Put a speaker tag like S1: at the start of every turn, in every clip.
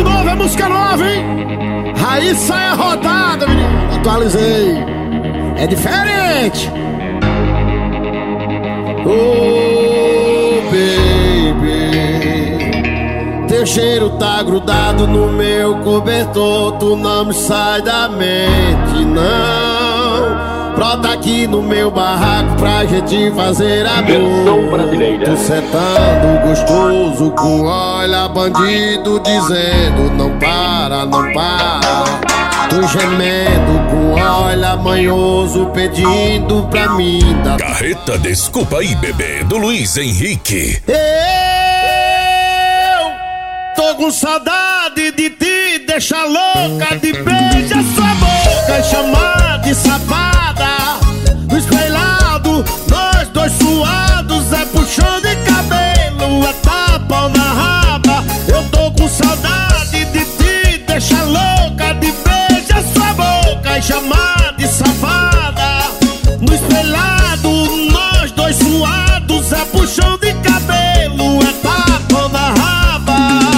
S1: novo, é música nova, hein? Raíssa é rodada, menino. Atualizei. É diferente. Oh, baby, teu cheiro tá grudado no meu cobertor. Tu não me sai da mente, não. Brota aqui no meu barraco pra gente fazer amor. Tu sentando gostoso com olha bandido dizendo não para, não para. Tu gemendo com olha manhoso pedindo pra mim dar.
S2: Carreta Desculpa Aí Bebê, do Luiz Henrique.
S1: Eu tô com saudade de ti, deixa louca de beijar sua boca e chamar de safada. No espelhado, nós dois suados, é puxão de cabelo, é tapa na raba. Eu tô com saudade de ti, deixa louca de beijar sua boca e chamar de safada. No espelhado, nós dois suados, é puxão de cabelo, é tapa na raba.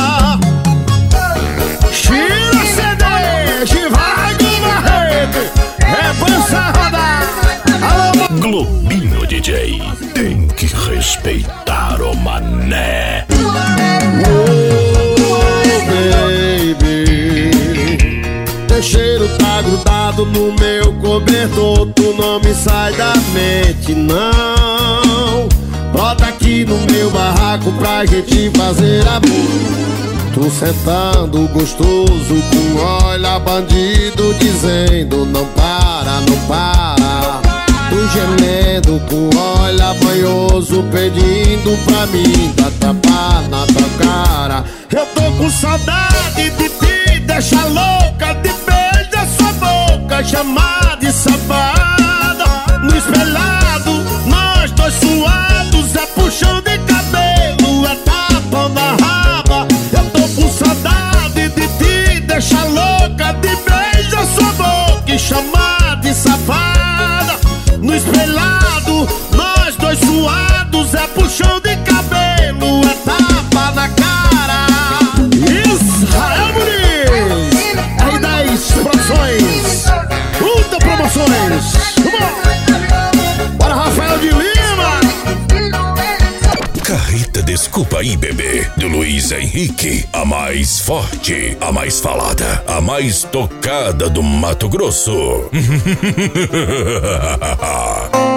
S1: Tira CD, vai do Barreto, é pança rodar.
S2: Globinho DJ, tem que respeitar o mané.
S1: Oh, baby, teu cheiro tá grudado no meu cobertor. Tu não me sai da mente, não. Brota aqui no meu barraco pra gente fazer amor. Tu sentando gostoso com olha bandido dizendo não para, não para. Tu gemendo com olha banhoso pedindo pra mim dar tapa na tua cara. Eu tô com saudade de ti, deixa louca de beijar sua boca, chamar de safada. No espelhado, nós dois suados, é puxão de cabelo, é tapa na raba. Eu tô com saudade de ti, deixa louca de beijar sua boca e chamar de safada. No espelhado, nós dois suados, é puxão de cabelo, é tapa na cara. Israel Muniz, R10 Produções, Ultra Promoções. Bora, Rafael de Lima.
S2: Carreta Desculpa Aí Bebê, do Luiz Henrique. A mais forte, a mais falada, a mais tocada do Mato Grosso.